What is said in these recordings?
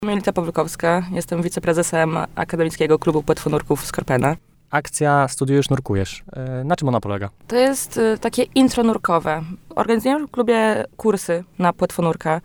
Jolita Pawłykowska, jestem wiceprezesem Akademickiego Klubu Płetwonurków Skorpena. Akcja Studiujesz, nurkujesz. Na czym ona polega? To jest takie intro nurkowe. Organizujemy w klubie kursy na płetwonurka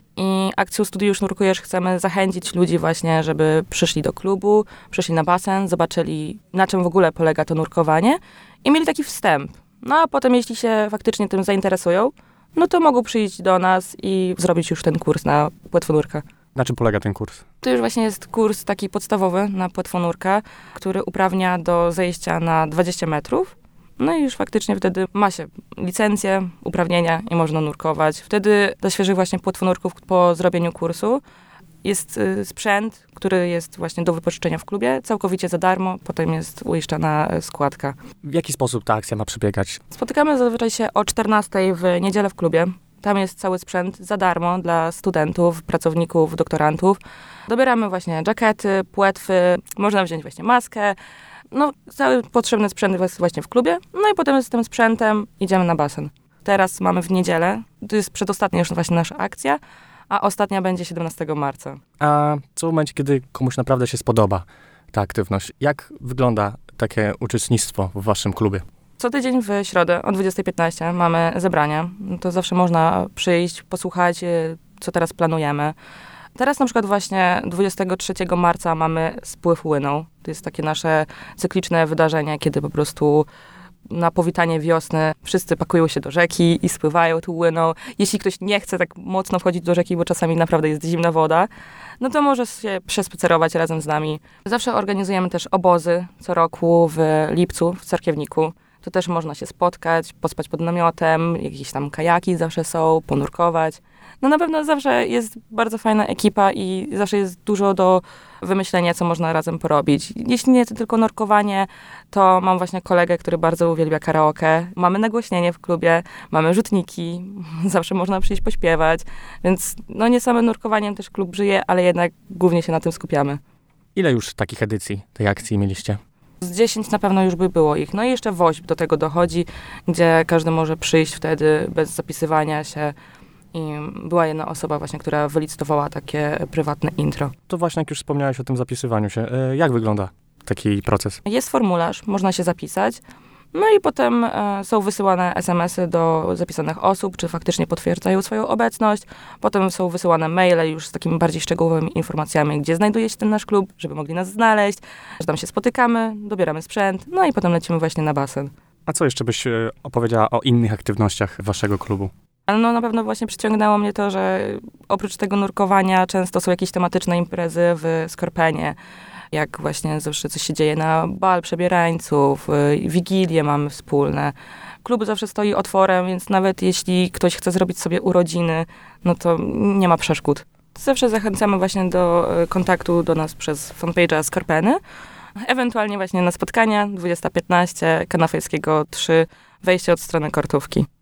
i akcją Studiujesz, nurkujesz chcemy zachęcić ludzi właśnie, żeby przyszli do klubu, przyszli na basen, zobaczyli, na czym w ogóle polega to nurkowanie i mieli taki wstęp. No a potem, jeśli się faktycznie tym zainteresują, no to mogą przyjść do nas i zrobić już ten kurs na płetwonurka. Na czym polega ten kurs? To już właśnie jest kurs taki podstawowy na płetwonurka, który uprawnia do zejścia na 20 metrów. No i już faktycznie wtedy ma się licencję, uprawnienia i można nurkować. Wtedy dla świeżych właśnie płetwonurków po zrobieniu kursu jest sprzęt, który jest właśnie do wypożyczenia w klubie, całkowicie za darmo. Potem jest uiszczana składka. W jaki sposób ta akcja ma przebiegać? Spotykamy zazwyczaj się o 14:00 w niedzielę w klubie. Tam jest cały sprzęt za darmo dla studentów, pracowników, doktorantów. Dobieramy właśnie dżakety, płetwy, można wziąć właśnie maskę. No, cały potrzebny sprzęt jest właśnie w klubie. No i potem z tym sprzętem idziemy na basen. Teraz mamy w niedzielę, to jest przedostatnia już właśnie nasza akcja, a ostatnia będzie 17 marca. A co w momencie, kiedy komuś naprawdę się spodoba ta aktywność? Jak wygląda takie uczestnictwo w waszym klubie? Co tydzień w środę o 20:15 mamy zebrania. To zawsze można przyjść, posłuchać, co teraz planujemy. Teraz na przykład właśnie 23 marca mamy spływ Łyną. To jest takie nasze cykliczne wydarzenie, kiedy po prostu na powitanie wiosny wszyscy pakują się do rzeki i spływają tu Łyną. Jeśli ktoś nie chce tak mocno wchodzić do rzeki, bo czasami naprawdę jest zimna woda, no to może się przespacerować razem z nami. Zawsze organizujemy też obozy co roku w lipcu w Cerkiewniku. To też można się spotkać, pospać pod namiotem, jakieś tam kajaki zawsze są, ponurkować. No na pewno zawsze jest bardzo fajna ekipa i zawsze jest dużo do wymyślenia, co można razem porobić. Jeśli nie to tylko nurkowanie, to mam właśnie kolegę, który bardzo uwielbia karaoke. Mamy nagłośnienie w klubie, mamy rzutniki, zawsze można przyjść pośpiewać. Więc no nie samym nurkowaniem też klub żyje, ale jednak głównie się na tym skupiamy. Ile już takich edycji tej akcji mieliście? Z 10 na pewno już by było ich. No i jeszcze WOŚP do tego dochodzi, gdzie każdy może przyjść wtedy bez zapisywania się. I była jedna osoba właśnie, która wylicytowała takie prywatne intro. To właśnie jak już wspomniałeś o tym zapisywaniu się, jak wygląda taki proces? Jest formularz, można się zapisać. No i potem są wysyłane SMS-y do zapisanych osób, czy faktycznie potwierdzają swoją obecność. Potem są wysyłane maile już z takimi bardziej szczegółowymi informacjami, gdzie znajduje się ten nasz klub, żeby mogli nas znaleźć, że tam się spotykamy, dobieramy sprzęt, no i potem lecimy właśnie na basen. A co jeszcze byś opowiedziała o innych aktywnościach waszego klubu? Ale no na pewno właśnie przyciągnęło mnie to, że oprócz tego nurkowania często są jakieś tematyczne imprezy w Skorpenie. Jak właśnie zawsze coś się dzieje na bal przebierańców, wigilie mamy wspólne. Klub zawsze stoi otworem, więc nawet jeśli ktoś chce zrobić sobie urodziny, no to nie ma przeszkód. Zawsze zachęcamy właśnie do kontaktu do nas przez fanpage'a Skorpeny. Ewentualnie właśnie na spotkania 20:15, Kanafejskiego 3, wejście od strony Kortówki.